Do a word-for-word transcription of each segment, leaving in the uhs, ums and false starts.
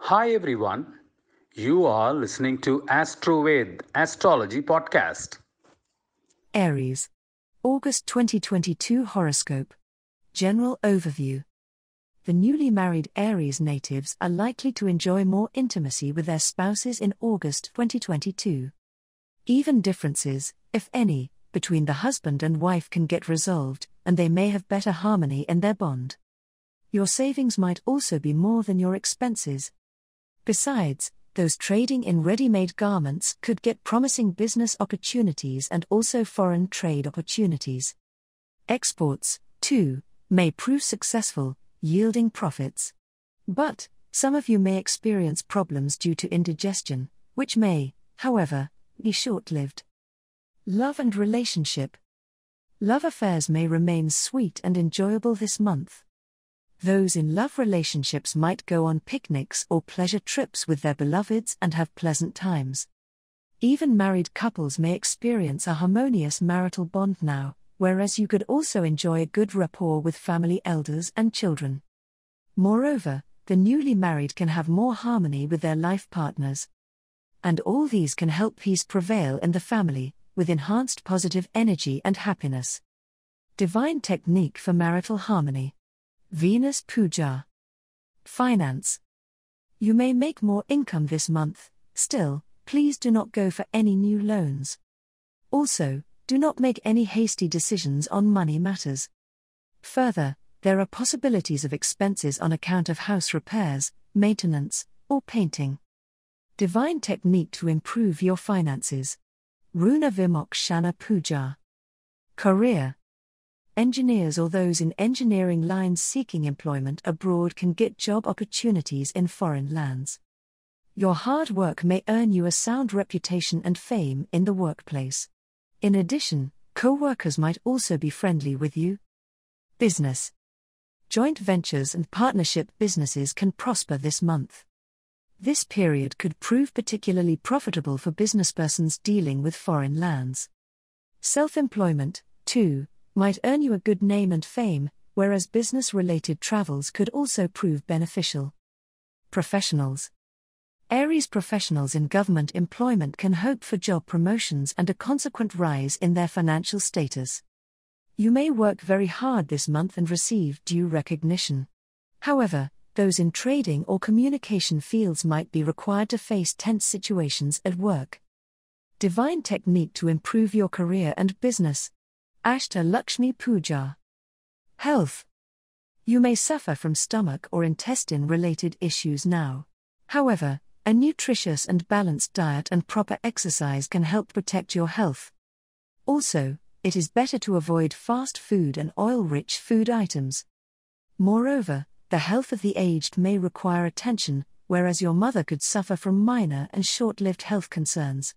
Hi everyone, you are listening to AstroVed Astrology Podcast. Aries. August twenty twenty-two Horoscope. General Overview. The newly married Aries natives are likely to enjoy more intimacy with their spouses in August twenty twenty-two. Even differences, if any, between the husband and wife can get resolved, and they may have better harmony in their bond. Your savings might also be more than your expenses. Besides, those trading in ready-made garments could get promising business opportunities and also foreign trade opportunities. Exports, too, may prove successful, yielding profits. But, some of you may experience problems due to indigestion, which may, however, be short-lived. Love and relationship. Love affairs may remain sweet and enjoyable this month. Those in love relationships might go on picnics or pleasure trips with their beloveds and have pleasant times. Even married couples may experience a harmonious marital bond now, whereas you could also enjoy a good rapport with family elders and children. Moreover, the newly married can have more harmony with their life partners. And all these can help peace prevail in the family, with enhanced positive energy and happiness. Divine technique for marital harmony. Venus Puja. Finance. You may make more income this month, still, please do not go for any new loans. Also, do not make any hasty decisions on money matters. Further, there are possibilities of expenses on account of house repairs, maintenance, or painting. Divine technique to improve your finances. Runa Vimokshana Puja. Career. Engineers or those in engineering lines seeking employment abroad can get job opportunities in foreign lands. Your hard work may earn you a sound reputation and fame in the workplace. In addition, co-workers might also be friendly with you. Business. Joint ventures and partnership businesses can prosper this month. This period could prove particularly profitable for businesspersons dealing with foreign lands. Self-employment, too, might earn you a good name and fame, whereas business-related travels could also prove beneficial. Professionals. Aries professionals in government employment can hope for job promotions and a consequent rise in their financial status. You may work very hard this month and receive due recognition. However, those in trading or communication fields might be required to face tense situations at work. Divine technique to improve your career and business. Ashta Lakshmi Puja. Health. You may suffer from stomach or intestine-related issues now. However, a nutritious and balanced diet and proper exercise can help protect your health. Also, it is better to avoid fast food and oil-rich food items. Moreover, the health of the aged may require attention, whereas your mother could suffer from minor and short-lived health concerns.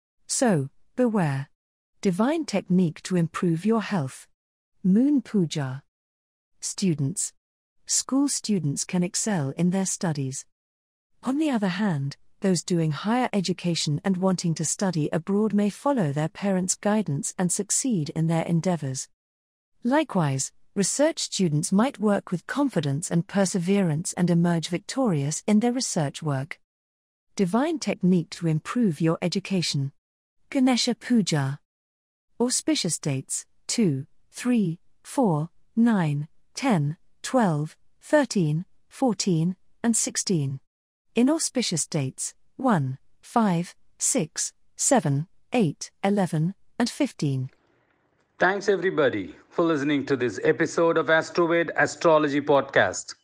So, beware. Divine technique to improve your health. Moon Puja. Students. School students can excel in their studies. On the other hand, those doing higher education and wanting to study abroad may follow their parents' guidance and succeed in their endeavors. Likewise, research students might work with confidence and perseverance and emerge victorious in their research work. Divine technique to improve your education. Ganesha Puja. Auspicious dates, two, three, four, nine, ten, twelve, thirteen, fourteen, and sixteen. Inauspicious dates, one, five, six, seven, eight, eleven, and fifteen. Thanks everybody for listening to this episode of AstroVed Astrology Podcast.